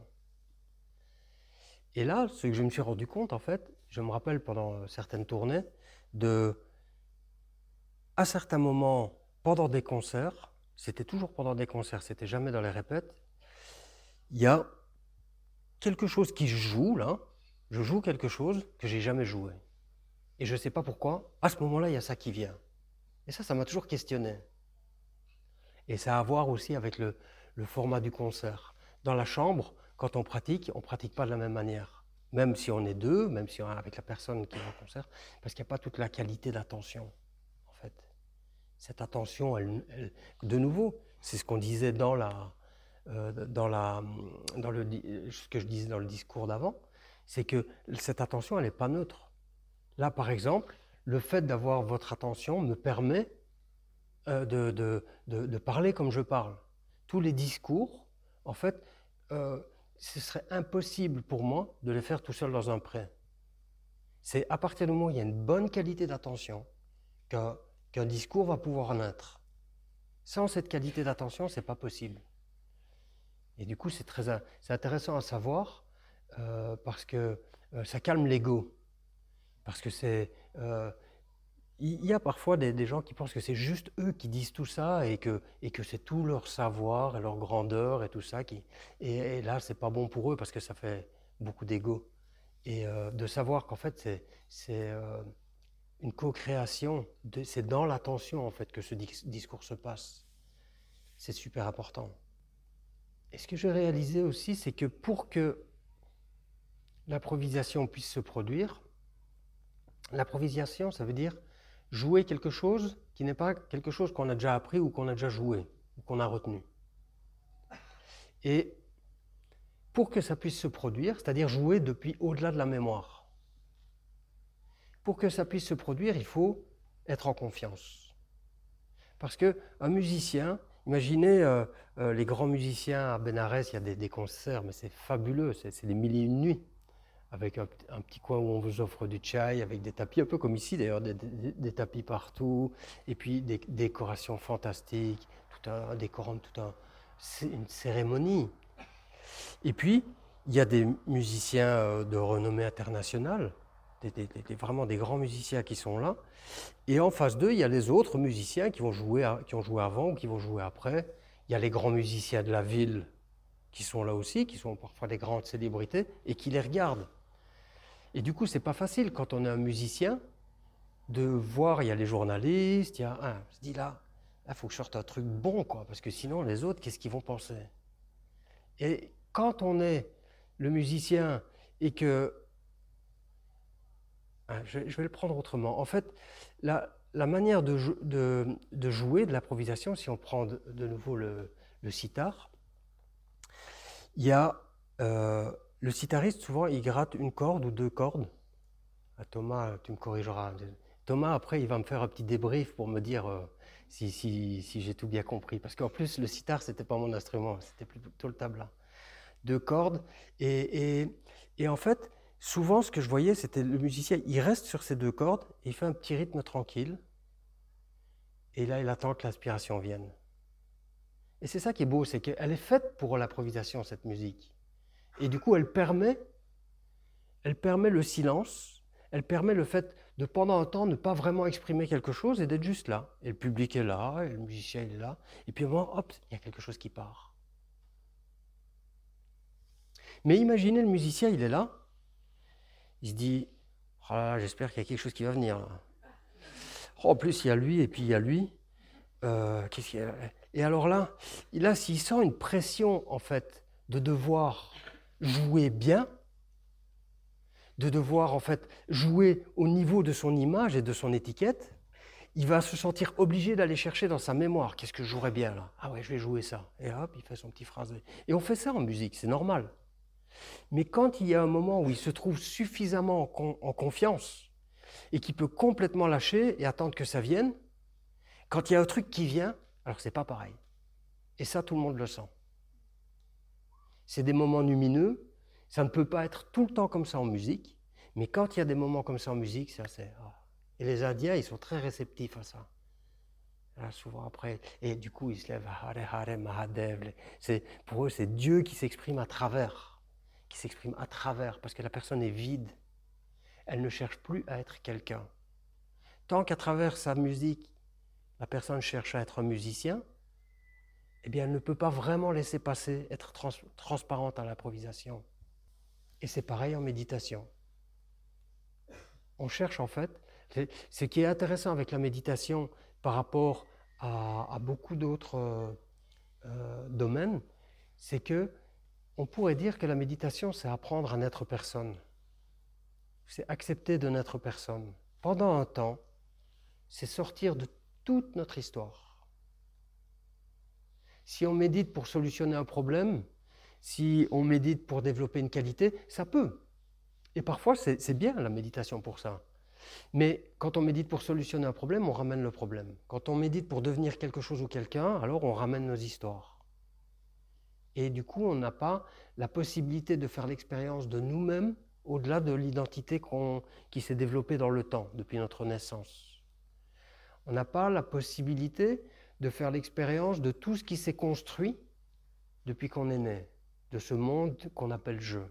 Et là, ce que je me suis rendu compte, en fait, je me rappelle pendant certaines tournées, de, à certains moments, pendant des concerts, c'était toujours pendant des concerts, c'était jamais dans les répètes, il y a quelque chose qui joue, là, je joue quelque chose que j'ai jamais joué. Et je ne sais pas pourquoi, à ce moment-là, il y a ça qui vient. Et ça, ça m'a toujours questionné. Et ça a à voir aussi avec le, le format du concert. Dans la chambre, quand on pratique, on ne pratique pas de la même manière. Même si on est deux, même si on est avec la personne qui est au concert, parce qu'il n'y a pas toute la qualité d'attention, en fait. Cette attention, elle, elle, de nouveau, c'est ce qu'on disait dans, la, euh, dans, la, dans le, ce que je disais dans le discours d'avant, c'est que cette attention, elle n'est pas neutre. Là, par exemple, le fait d'avoir votre attention me permet euh, de, de, de, de parler comme je parle. Tous les discours, en fait, euh, ce serait impossible pour moi de les faire tout seul dans un pré. C'est à partir du moment où il y a une bonne qualité d'attention qu'un, qu'un discours va pouvoir naître. Sans cette qualité d'attention, ce n'est pas possible. Et du coup, c'est, très, c'est intéressant à savoir euh, parce que euh, ça calme l'ego. Parce que c'est... Euh, il y a parfois des, des gens qui pensent que c'est juste eux qui disent tout ça et que, et que c'est tout leur savoir et leur grandeur et tout ça. Qui, et, et là, c'est pas bon pour eux parce que ça fait beaucoup d'ego. Et euh, de savoir qu'en fait, c'est, c'est euh, une co-création, de, c'est dans l'attention en fait que ce discours se passe. C'est super important. Et ce que j'ai réalisé aussi, c'est que pour que l'improvisation puisse se produire, l'improvisation, ça veut dire jouer quelque chose qui n'est pas quelque chose qu'on a déjà appris ou qu'on a déjà joué, ou qu'on a retenu. Et pour que ça puisse se produire, c'est-à-dire jouer depuis au-delà de la mémoire, pour que ça puisse se produire, il faut être en confiance. Parce qu'un musicien, Imaginez euh, euh, les grands musiciens à Bénarès, il y a des, des concerts, mais c'est fabuleux, c'est, c'est des mille et une nuits, avec un, un petit coin où on vous offre du chai, avec des tapis, un peu comme ici d'ailleurs, des, des- des tapis partout, et puis des décorations fantastiques, tout un, un décorum, tout un, c'est une cérémonie. Et puis, il y a des musiciens euh, de renommée internationale, des, des- des- vraiment des grands musiciens qui sont là. Et en face d'eux, il y a les autres musiciens qui, vont jouer à- qui ont joué avant ou qui vont jouer après. Il y a les grands musiciens de la ville qui sont là aussi, qui sont parfois des grandes célébrités, et qui les regardent. Et du coup, c'est pas facile quand on est un musicien de voir, il y a les journalistes, il y a un, on se dit là, il faut que je sorte un truc bon, quoi, parce que sinon les autres, qu'est-ce qu'ils vont penser? Et quand on est le musicien et que... Ah, je, je vais le prendre autrement. En fait, la, la manière de, jou- de- de jouer de l'improvisation, si on prend de, de nouveau le, le sitar, il y a euh, le sitariste, souvent, il gratte une corde ou deux cordes. Ah, Thomas, tu me corrigeras. Thomas, après, il va me faire un petit débrief pour me dire euh, si, si- si j'ai tout bien compris. Parce qu'en plus, le sitar, c'était pas mon instrument, c'était plutôt le tabla. Deux cordes. Et, et- et en fait, souvent, ce que je voyais, c'était le musicien, il reste sur ces deux cordes, et il fait un petit rythme tranquille, et là, il attend que l'inspiration vienne. Et c'est ça qui est beau, c'est qu'elle est faite pour l'improvisation, cette musique. Et du coup, elle permet, elle permet le silence, elle permet le fait de, pendant un temps, ne pas vraiment exprimer quelque chose et d'être juste là. Et le public est là, et le musicien il est là, et puis au moment, hop, il y a quelque chose qui part. Mais imaginez le musicien, il est là, il se dit, oh là là, j'espère qu'il y a quelque chose qui va venir là. Oh, en plus, il y a lui et puis il y a lui. Euh, qu'est-ce qu'il y a Et alors là, là, s'il sent une pression, en fait, de devoir jouer bien, de devoir, en fait, jouer au niveau de son image et de son étiquette, il va se sentir obligé d'aller chercher dans sa mémoire. Qu'est-ce que je jouerais bien là? Ah ouais, je vais jouer ça. Et hop, il fait son petit phrasé. Et on fait ça en musique, c'est normal. Mais quand il y a un moment où il se trouve suffisamment en, con- en confiance et qu'il peut complètement lâcher et attendre que ça vienne, quand il y a un truc qui vient, alors c'est pas pareil. Et ça, tout le monde le sent. C'est des moments lumineux. Ça ne peut pas être tout le temps comme ça en musique. Mais quand il y a des moments comme ça en musique, ça c'est... ah. Et les Indiens, ils sont très réceptifs à ça. Là, souvent après, et du coup, ils se lèvent, Hare Hare Mahadev. C'est, pour eux, c'est Dieu qui s'exprime à travers, qui s'exprime à travers, parce que la personne est vide. Elle ne cherche plus à être quelqu'un. Tant qu'à travers sa musique, la personne cherche à être un musicien, eh bien, elle ne peut pas vraiment laisser passer, être trans- transparente à l'improvisation. Et c'est pareil en méditation. On cherche en fait, c'est, ce qui est intéressant avec la méditation par rapport à, à beaucoup d'autres euh, euh, domaines, c'est que on pourrait dire que la méditation, c'est apprendre à n'être personne. C'est accepter de n'être personne. Pendant un temps, c'est sortir de toute notre histoire. Si on médite pour solutionner un problème, si on médite pour développer une qualité, ça peut. Et parfois, c'est, c'est bien la méditation pour ça. Mais quand on médite pour solutionner un problème, on ramène le problème. Quand on médite pour devenir quelque chose ou quelqu'un, alors on ramène nos histoires. Et du coup, on n'a pas la possibilité de faire l'expérience de nous-mêmes au-delà de l'identité qu'on, qui s'est développée dans le temps, depuis notre naissance. On n'a pas la possibilité de faire l'expérience de tout ce qui s'est construit depuis qu'on est né, de ce monde qu'on appelle jeu.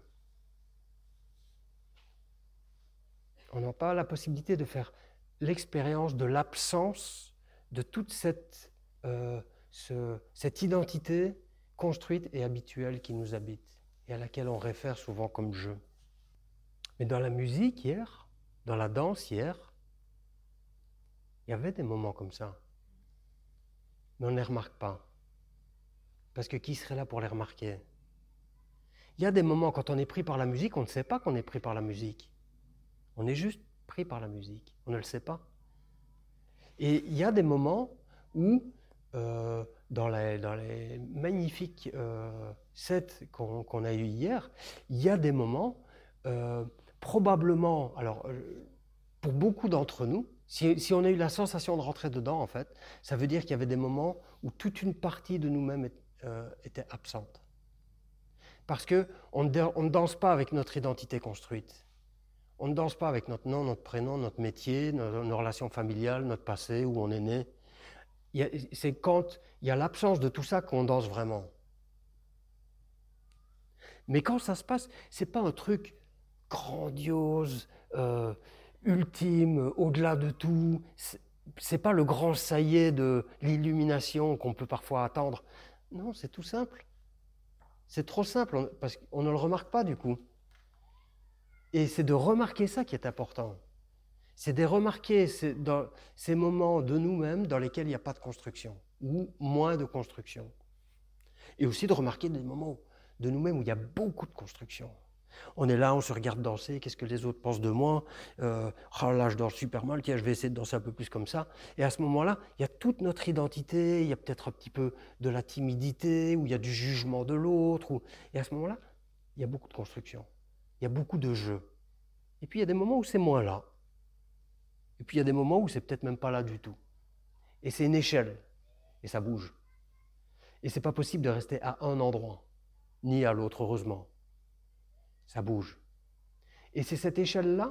On n'a pas la possibilité de faire l'expérience de l'absence de toute cette, euh, ce, cette identité construite et habituelle qui nous habite et à laquelle on réfère souvent comme jeu. Mais dans la musique hier, dans la danse hier, il y avait des moments comme ça. Mais on ne les remarque pas. Parce que qui serait là pour les remarquer? Il y a des moments quand on est pris par la musique, on ne sait pas qu'on est pris par la musique. On est juste pris par la musique. On ne le sait pas. Et il y a des moments où, euh, dans, les, dans les magnifiques euh, sets qu'on, qu'on a eus hier, il y a des moments, euh, probablement, alors euh, pour beaucoup d'entre nous, Si, si on a eu la sensation de rentrer dedans, en fait, ça veut dire qu'il y avait des moments où toute une partie de nous-mêmes est, euh, était absente. Parce qu'on ne danse pas avec notre identité construite. On ne danse pas avec notre nom, notre prénom, notre métier, nos, nos relations familiales, notre passé, où on est né. C'est quand il y a l'absence de tout ça qu'on danse vraiment. Mais quand ça se passe, ce n'est pas un truc grandiose, euh, ultime, au-delà de tout. C'est pas le grand ça y est de l'illumination qu'on peut parfois attendre. Non, c'est tout simple. C'est trop simple, parce qu'on ne le remarque pas du coup. Et c'est de remarquer ça qui est important. C'est de remarquer ces, dans ces moments de nous-mêmes dans lesquels il n'y a pas de construction, ou moins de construction. Et aussi de remarquer des moments de nous-mêmes où il y a beaucoup de construction. On est là, on se regarde danser, qu'est-ce que les autres pensent de moi, euh, oh là je danse super mal, tiens je vais essayer de danser un peu plus comme ça. Et à ce moment-là, il y a toute notre identité, il y a peut-être un petit peu de la timidité, ou il y a du jugement de l'autre, ou... et à ce moment-là, il y a beaucoup de construction, il y a beaucoup de jeux. Et puis il y a des moments où c'est moins là. Et puis il y a des moments où c'est peut-être même pas là du tout. Et c'est une échelle, et ça bouge. Et c'est pas possible de rester à un endroit, ni à l'autre, heureusement. Ça bouge. Et c'est cette échelle-là,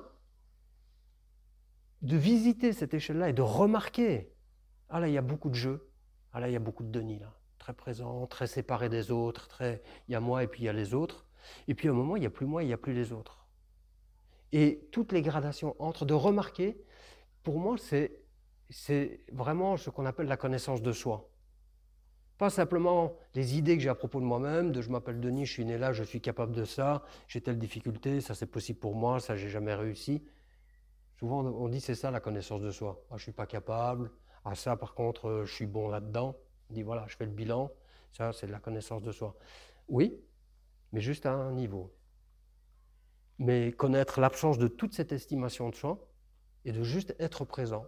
de visiter cette échelle-là et de remarquer, ah là, il y a beaucoup de jeux, ah là, il y a beaucoup de Denis, là, très présent, très séparé des autres, très, il y a moi et puis il y a les autres. Et puis à un moment, il n'y a plus moi, il n'y a plus les autres. Et toutes les gradations entre, de remarquer, pour moi, c'est, c'est vraiment ce qu'on appelle la connaissance de soi. Pas simplement les idées que j'ai à propos de moi-même, de je m'appelle Denis, je suis né là, je suis capable de ça, j'ai telle difficulté, ça c'est possible pour moi, ça j'ai jamais réussi. Souvent on dit c'est ça la connaissance de soi. Ah, je suis pas capable, ah ça par contre je suis bon là-dedans. On dit voilà, je fais le bilan, ça c'est de la connaissance de soi. Oui, mais juste à un niveau. Mais connaître l'absence de toute cette estimation de soi et de juste être présent.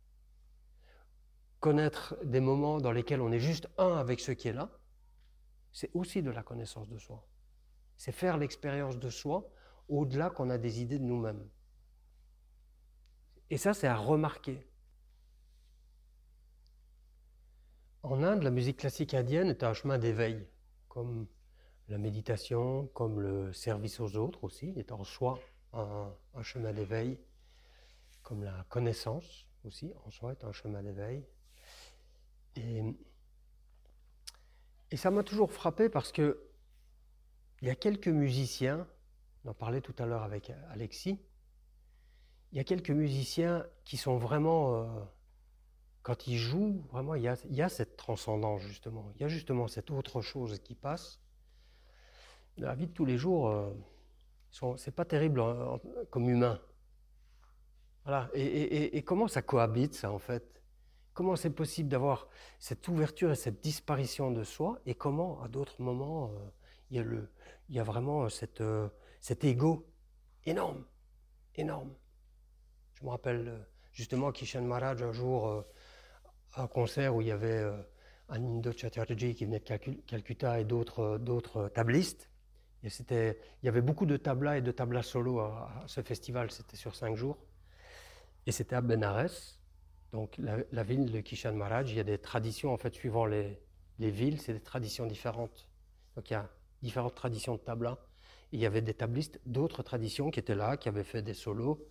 Connaître des moments dans lesquels on est juste un avec ce qui est là, c'est aussi de la connaissance de soi. C'est faire l'expérience de soi au-delà qu'on a des idées de nous-mêmes. Et ça, c'est à remarquer. En Inde, la musique classique indienne est un chemin d'éveil, comme la méditation, comme le service aux autres aussi, est en soi un, un chemin d'éveil, comme la connaissance aussi, en soi est un chemin d'éveil. Et, et ça m'a toujours frappé parce que il y a quelques musiciens, on en parlait tout à l'heure avec Alexis, il y a quelques musiciens qui sont vraiment, euh, quand ils jouent, vraiment il y, a, il y a cette transcendance justement, il y a justement cette autre chose qui passe. La vie de tous les jours, euh, sont, c'est pas terrible hein, comme humain. Voilà. Et, et, et comment ça cohabite ça en fait? Comment c'est possible d'avoir cette ouverture et cette disparition de soi, et comment, à d'autres moments, euh, il, y a le, il y a vraiment cette, euh, cet ego énorme, énorme. Je me rappelle euh, justement Kishan Maharaj, un jour, euh, à un concert où il y avait euh, Anindo Chatterjee qui venait de Calcutta et d'autres, euh, d'autres tablistes. Et c'était, il y avait beaucoup de tablas et de tablas solo à, à ce festival, c'était sur cinq jours. Et c'était à Benares. Donc la, la ville de Kishan Maharaj, il y a des traditions, en fait, suivant les, les villes, c'est des traditions différentes. Donc il y a différentes traditions de tabla. Et il y avait des tablistes d'autres traditions qui étaient là, qui avaient fait des solos.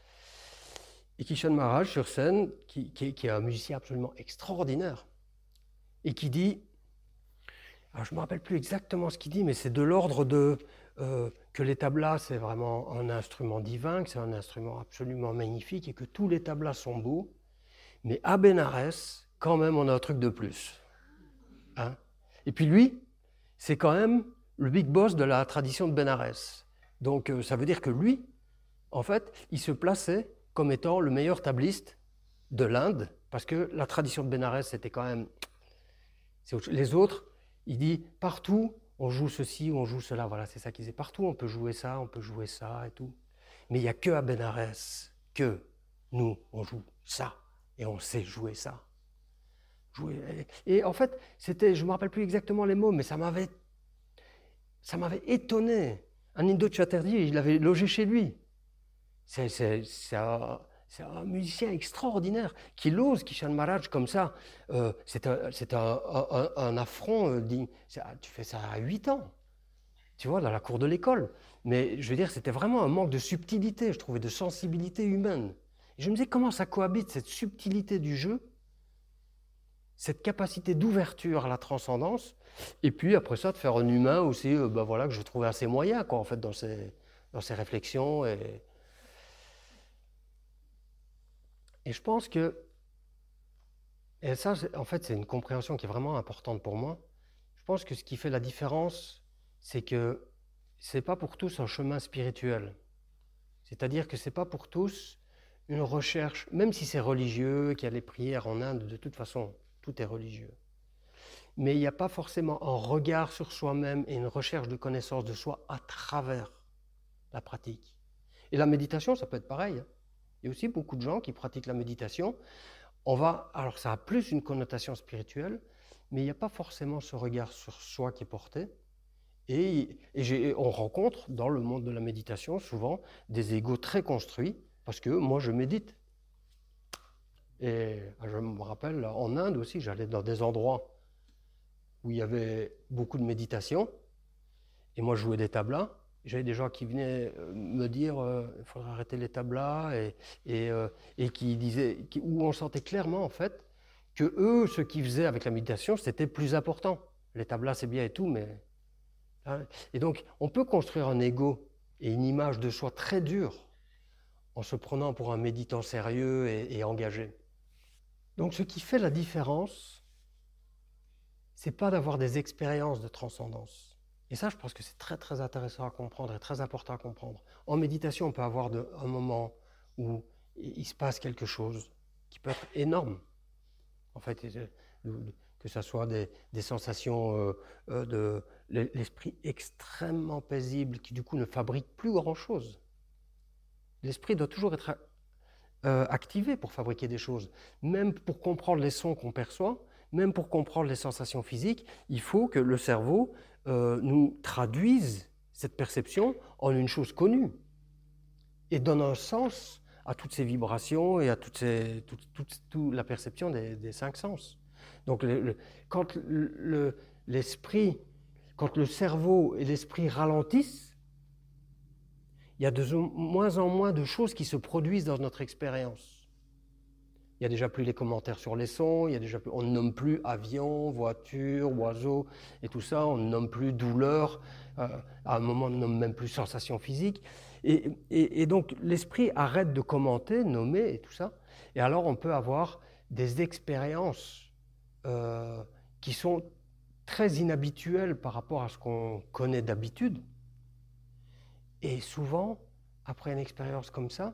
Et Kishan Maharaj, sur scène, qui, qui, qui est un musicien absolument extraordinaire, et qui dit, alors je ne me rappelle plus exactement ce qu'il dit, mais c'est de l'ordre de euh, que les tablas, c'est vraiment un instrument divin, que c'est un instrument absolument magnifique, et que tous les tablas sont beaux. Mais à Benares, quand même, on a un truc de plus. Hein? Et puis lui, c'est quand même le big boss de la tradition de Benares. Donc euh, ça veut dire que lui, en fait, il se plaçait comme étant le meilleur tabliste de l'Inde, parce que la tradition de Benares, c'était quand même... C'est les autres, il dit, partout, on joue ceci, on joue cela. Voilà, c'est ça qu'il disait. Partout, on peut jouer ça, on peut jouer ça et tout. Mais il n'y a que à Benares que nous, on joue ça. Et on sait jouer ça. Jouer. Et en fait, c'était, je ne me rappelle plus exactement les mots, mais ça m'avait, ça m'avait étonné. Anindo Chatterjee, il avait logé chez lui. C'est, c'est, c'est, un, C'est un musicien extraordinaire, qui l'ose, Kishan Maharaj, comme ça. Euh, c'est un, c'est un, un, un affront. Euh, digne. Tu fais ça à huit ans, tu vois, dans la cour de l'école. Mais je veux dire, c'était vraiment un manque de subtilité, je trouvais, de sensibilité humaine. Et je me disais, comment ça cohabite, cette subtilité du jeu, cette capacité d'ouverture à la transcendance, et puis après ça, de faire un humain aussi, euh, ben voilà, que je trouvais assez moyen, quoi, en fait, dans ses, dans ses réflexions. Et... Et je pense que, et ça, en fait, c'est une compréhension qui est vraiment importante pour moi. Je pense que ce qui fait la différence, c'est que c'est pas pour tous un chemin spirituel. C'est-à-dire que c'est pas pour tous une recherche, même si c'est religieux, qu'il y a les prières en Inde, de toute façon, tout est religieux. Mais il n'y a pas forcément un regard sur soi-même et une recherche de connaissance de soi à travers la pratique. Et la méditation, ça peut être pareil. Il y a aussi beaucoup de gens qui pratiquent la méditation. On va, alors ça a plus une connotation spirituelle, mais il n'y a pas forcément ce regard sur soi qui est porté. Et, et j'ai, on rencontre dans le monde de la méditation souvent des égos très construits, parce que moi je médite. Et je me rappelle, en Inde aussi, j'allais dans des endroits où il y avait beaucoup de méditation, et moi je jouais des tablas. J'avais des gens qui venaient me dire euh, il faudrait arrêter les tablas, et, et, euh, et qui disaient, qui, où on sentait clairement en fait que eux, ce qu'ils faisaient avec la méditation, c'était plus important. Les tablas c'est bien et tout, mais... Hein, et donc on peut construire un ego et une image de soi très dure en se prenant pour un méditant sérieux et, et engagé. Donc ce qui fait la différence, c'est pas d'avoir des expériences de transcendance. Et ça, je pense que c'est très très intéressant à comprendre et très important à comprendre. En méditation, on peut avoir de, un moment où il se passe quelque chose qui peut être énorme. En fait, que ce soit des, des sensations euh, de l'esprit extrêmement paisible qui du coup ne fabrique plus grand-chose. L'esprit doit toujours être euh, activé pour fabriquer des choses. Même pour comprendre les sons qu'on perçoit, même pour comprendre les sensations physiques, il faut que le cerveau euh, nous traduise cette perception en une chose connue et donne un sens à toutes ces vibrations et à toute, ces, toute, toute, toute la perception des, des cinq sens. Donc le, le, quand le, l'esprit, quand le cerveau et l'esprit ralentissent, il y a de moins en moins de choses qui se produisent dans notre expérience. Il n'y a déjà plus les commentaires sur les sons, il y a déjà plus, on ne nomme plus avion, voiture, oiseau et tout ça, on ne nomme plus douleur, euh, à un moment on ne nomme même plus sensation physique. Et, et, et donc l'esprit arrête de commenter, nommer et tout ça, et alors on peut avoir des expériences euh, qui sont très inhabituelles par rapport à ce qu'on connaît d'habitude. Et souvent, après une expérience comme ça,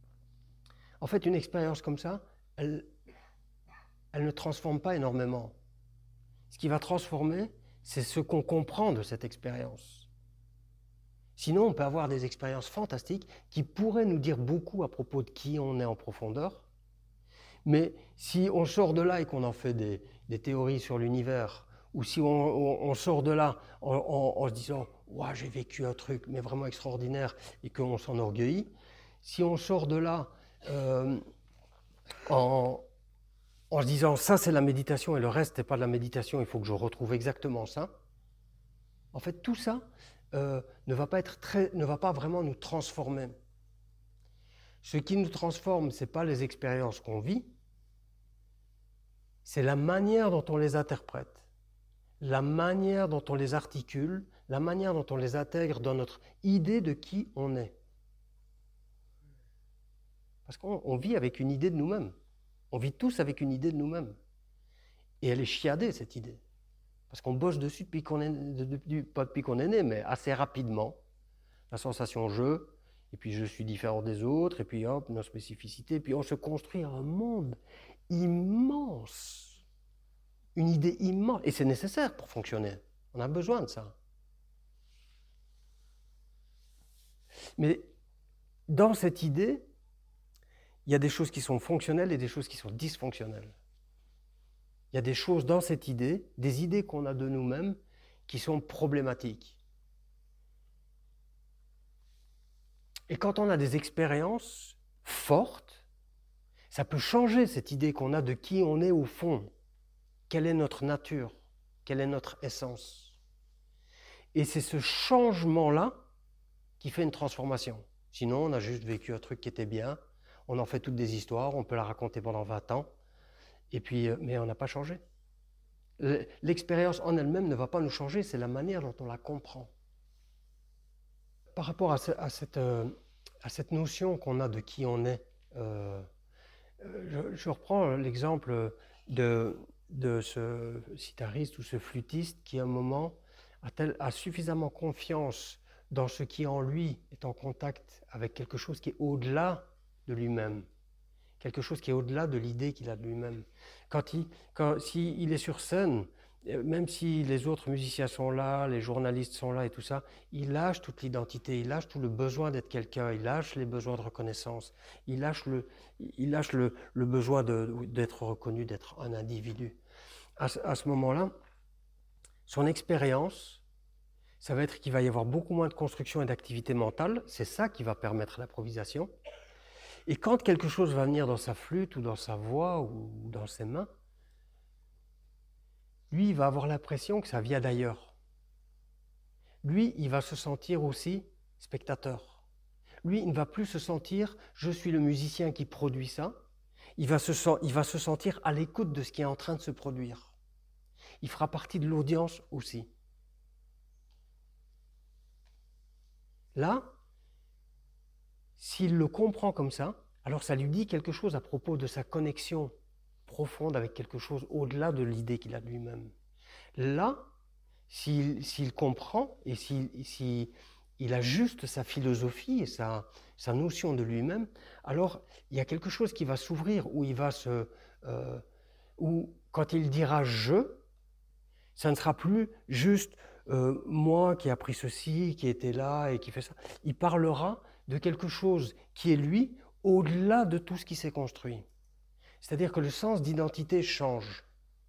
en fait une expérience comme ça, Elle, elle ne transforme pas énormément. Ce qui va transformer, c'est ce qu'on comprend de cette expérience. Sinon, on peut avoir des expériences fantastiques qui pourraient nous dire beaucoup à propos de qui on est en profondeur. Mais si on sort de là et qu'on en fait des, des théories sur l'univers, ou si on, on, on sort de là en, en, en se disant « Ouah, j'ai vécu un truc mais vraiment extraordinaire » et qu'on s'enorgueillit, si on sort de là euh, en... en se disant ça c'est la méditation et le reste n'est pas de la méditation, il faut que je retrouve exactement ça. En fait, tout ça euh, ne va pas être très, ne va pas vraiment nous transformer. Ce qui nous transforme, ce n'est pas les expériences qu'on vit, c'est la manière dont on les interprète, la manière dont on les articule, la manière dont on les intègre dans notre idée de qui on est. Parce qu'on on vit avec une idée de nous-mêmes. On vit tous avec une idée de nous-mêmes. Et elle est chiadée, cette idée. Parce qu'on bosse dessus depuis qu'on est, depuis, pas depuis qu'on est né, mais assez rapidement. La sensation je, et puis je suis différent des autres, et puis hop, nos spécificités, puis on se construit un monde immense. Une idée immense. Et c'est nécessaire pour fonctionner. On a besoin de ça. Mais dans cette idée, il y a des choses qui sont fonctionnelles et des choses qui sont dysfonctionnelles. Il y a des choses dans cette idée, des idées qu'on a de nous-mêmes, qui sont problématiques. Et quand on a des expériences fortes, Ça peut changer cette idée qu'on a de qui on est au fond. Quelle est notre nature? Quelle est notre essence? Et c'est ce changement-là qui fait une transformation. Sinon, on a juste vécu un truc qui était bien, on en fait toutes des histoires, on peut la raconter pendant vingt ans, et puis, mais on n'a pas changé. L'expérience en elle-même ne va pas nous changer, c'est la manière dont on la comprend. Par rapport à, ce, à, cette, à cette notion qu'on a de qui on est, euh, je, je reprends l'exemple de, de ce sitariste ou ce flûtiste qui, à un moment, a, tel, a suffisamment confiance dans ce qui en lui est en contact avec quelque chose qui est au-delà de lui-même, quelque chose qui est au-delà de l'idée qu'il a de lui-même. Quand il, quand, s'il est sur scène, même si les autres musiciens sont là, les journalistes sont là et tout ça, il lâche toute l'identité, il lâche tout le besoin d'être quelqu'un, il lâche les besoins de reconnaissance, il lâche le, il lâche le, le besoin de, d'être reconnu, d'être un individu. À ce, à ce moment-là, son expérience, ça va être qu'il va y avoir beaucoup moins de construction et d'activité mentale, c'est ça qui va permettre l'improvisation. Et quand quelque chose va venir dans sa flûte ou dans sa voix ou dans ses mains, lui, il va avoir l'impression que ça vient d'ailleurs. Lui, il va se sentir aussi spectateur. Lui, il ne va plus se sentir « je suis le musicien qui produit ça ». Il va se, il va se sentir à l'écoute de ce qui est en train de se produire. Il fera partie de l'audience aussi. Là, s'il le comprend comme ça, alors ça lui dit quelque chose à propos de sa connexion profonde avec quelque chose au-delà de l'idée qu'il a de lui-même. Là, s'il, s'il comprend et s'il, s'il il ajuste sa philosophie et sa, sa notion de lui-même, alors il y a quelque chose qui va s'ouvrir où il va se... Euh, où quand il dira « je », ça ne sera plus juste euh, moi qui a pris ceci, qui était là et qui fait ça. Il parlera de quelque chose qui est lui au-delà de tout ce qui s'est construit. C'est-à-dire que le sens d'identité change.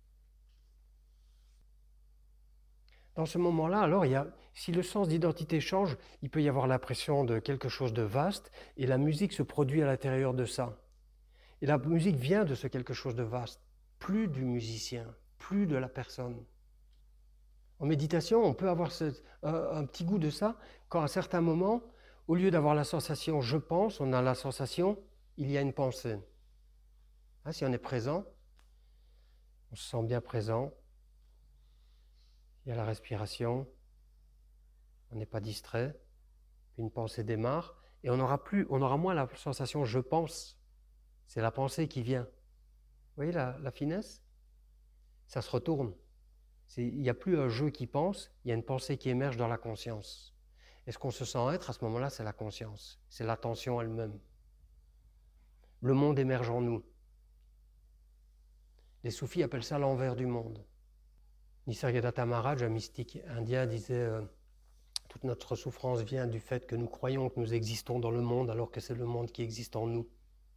Dans ce moment-là, alors, il y a, si le sens d'identité change, il peut y avoir l'impression de quelque chose de vaste et la musique se produit à l'intérieur de ça. Et la musique vient de ce quelque chose de vaste, plus du musicien, plus de la personne. En méditation, on peut avoir ce, un, un petit goût de ça quand à certains moments, au lieu d'avoir la sensation « je pense », on a la sensation « il y a une pensée ». Hein, si on est présent, on se sent bien présent, il y a la respiration, on n'est pas distrait, puis une pensée démarre, et on aura, plus, on aura moins la sensation « je pense », c'est la pensée qui vient. Vous voyez la, la finesse? Ça se retourne. Il n'y a plus un « je » qui pense, il y a une pensée qui émerge dans la conscience. Et ce qu'on se sent être à ce moment-là, c'est la conscience, c'est l'attention elle-même. Le monde émerge en nous. Les soufis appellent ça l'envers du monde. Nisargadatta Maharaj, un mystique indien, disait euh, « Toute notre souffrance vient du fait que nous croyons que nous existons dans le monde alors que c'est le monde qui existe en nous. »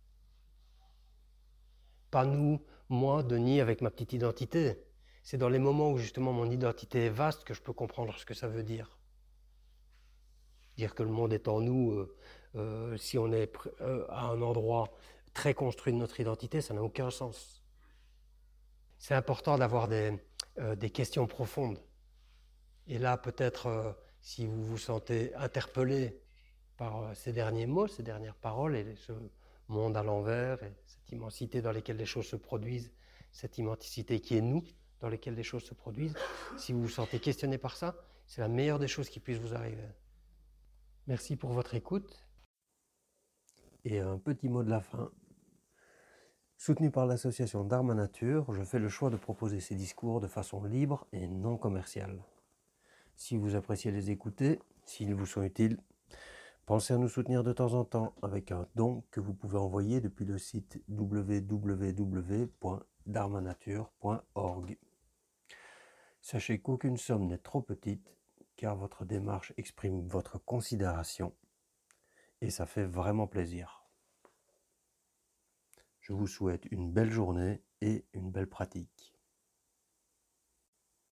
Pas nous, moi, Denis, avec ma petite identité. C'est dans les moments où justement mon identité est vaste que je peux comprendre ce que ça veut dire. Dire que le monde est en nous, euh, euh, si on est euh, à un endroit très construit de notre identité, ça n'a aucun sens. C'est important d'avoir des, euh, des questions profondes. Et là, peut-être, euh, si vous vous sentez interpellé par euh, ces derniers mots, ces dernières paroles, et ce monde à l'envers, et cette immensité dans laquelle les choses se produisent, cette immensité qui est nous, dans laquelle les choses se produisent, si vous vous sentez questionné par ça, c'est la meilleure des choses qui puisse vous arriver. Merci pour votre écoute. Et un petit mot de la fin. Soutenu par l'association Dharma Nature, je fais le choix de proposer ces discours de façon libre et non commerciale. Si vous appréciez les écouter, s'ils vous sont utiles, pensez à nous soutenir de temps en temps avec un don que vous pouvez envoyer depuis le site w w w point dharmanature point org. Sachez qu'aucune somme n'est trop petite, car votre démarche exprime votre considération et ça fait vraiment plaisir. Je vous souhaite une belle journée et une belle pratique.